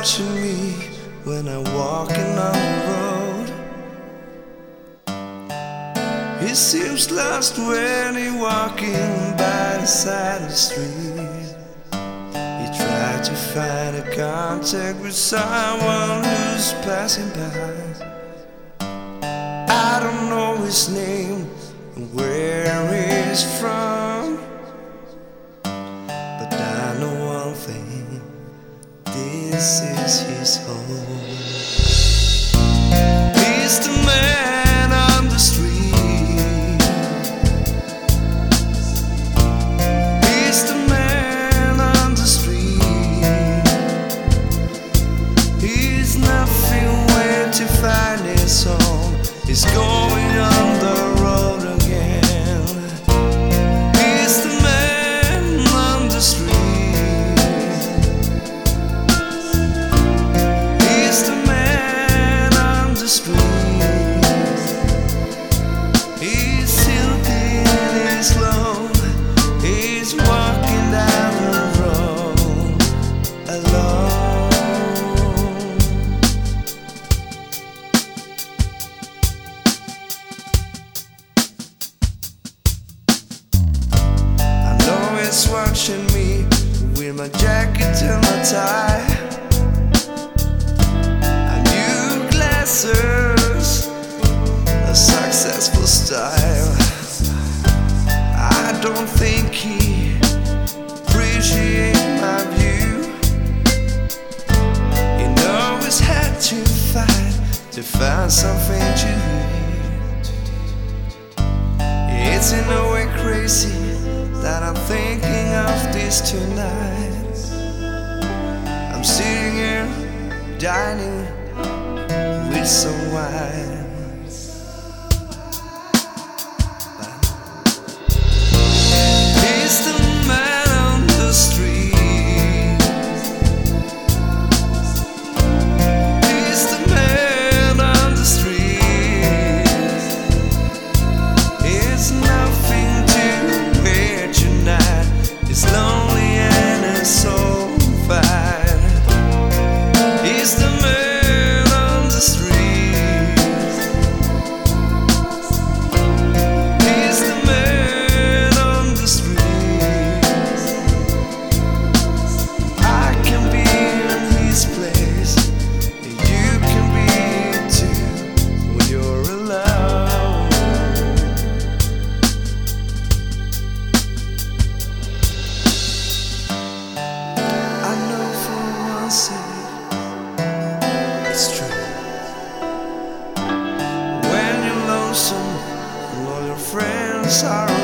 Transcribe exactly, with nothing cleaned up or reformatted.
watching me when I'm walking on the road. He seems lost when he's walking by the side of the street. He tried to find a contact with someone who's passing by. I don't know his name and where he's from, but I know one thing: this is his home. He's the man on the street. He's the man on the street. He's nothing where to find his home. He's going on the road again. He's the man on the street. He's the man on the street. He's silky and he's slow. He's walking down the road alone. It's watching me with my jacket and my tie, a new glasses, a successful style. I don't think he appreciates my view. He always had to fight to find something to eat. It's in a way crazy that I'm thinking of this tonight. I'm sitting here dining with some wine. He's the man on the street. He's the man on the street. It's nothing to tonight. It's lonely and it's so fine. He's the man on the street. He's the man on the street. I can be in his place, and you can be too when you're alone. It's true. When you're lonesome and all your friends are